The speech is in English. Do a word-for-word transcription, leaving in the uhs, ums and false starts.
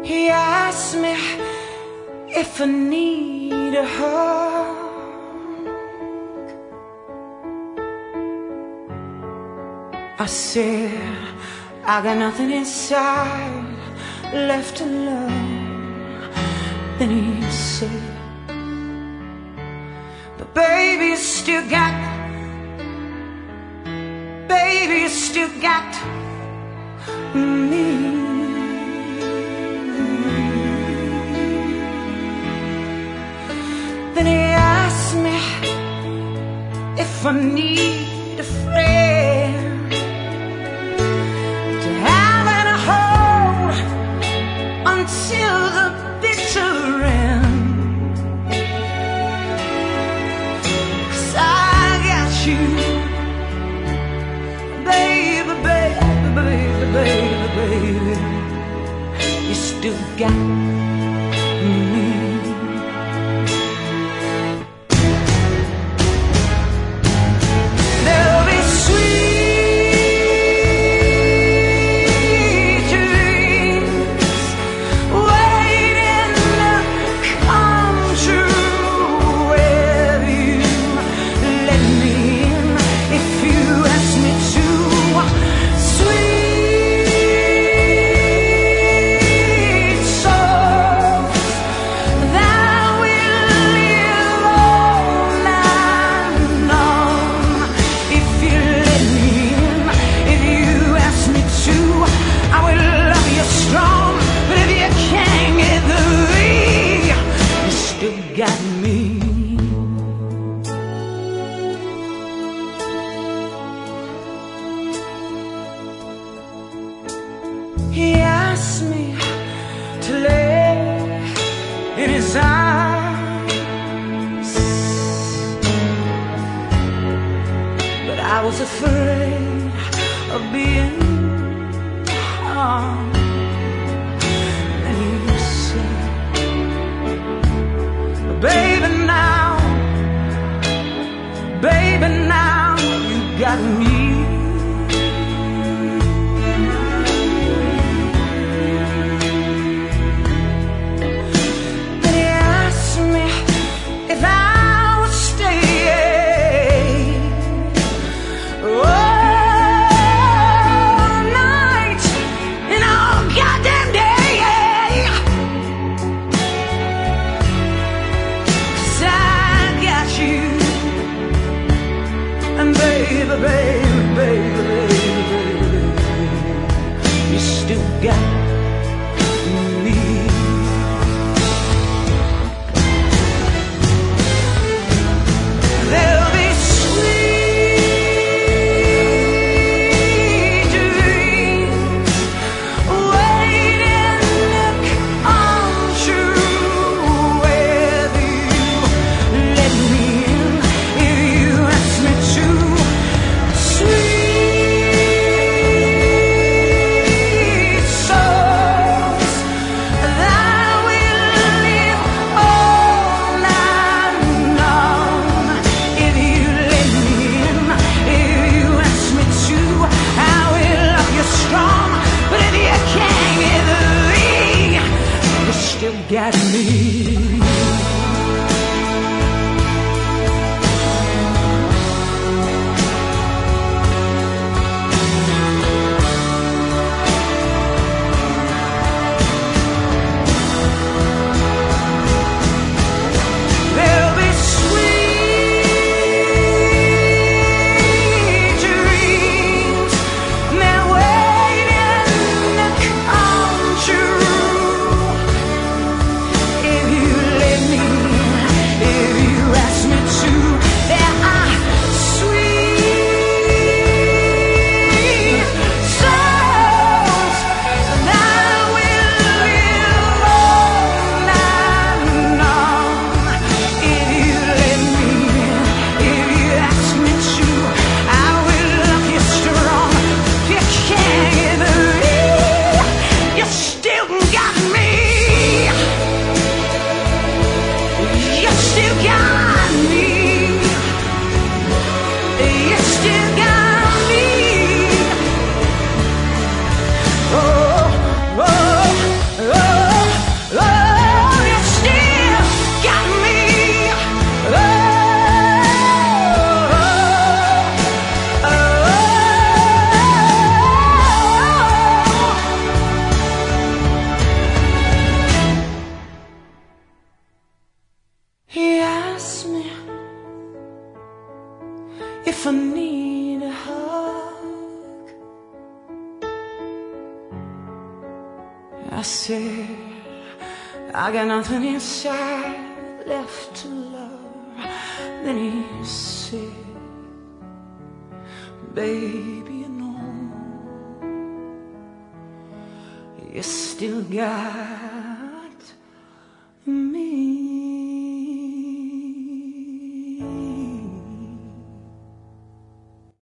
He asked me if I need a hug. I said, I got nothing inside left to love. Then he said, but baby, you still got, baby, you still got me. Then he asked me if I need a friend to have and hold until the bitter end. 'Cause I got you, baby, baby, baby, baby, baby, you still got me. Got me. He asked me to lay in his arms, but I was afraid of being harmed. And he said, baby, now, baby, now you got me. Then he asked me if I would stay all night and all goddamn day. Baby, baby, baby, baby, you still got me. There'll be sweet dreams waiting to come true with you. Let me in if you ask me to. Got me. If I said, I got nothing inside left to love. Then he said, baby, you know, you still got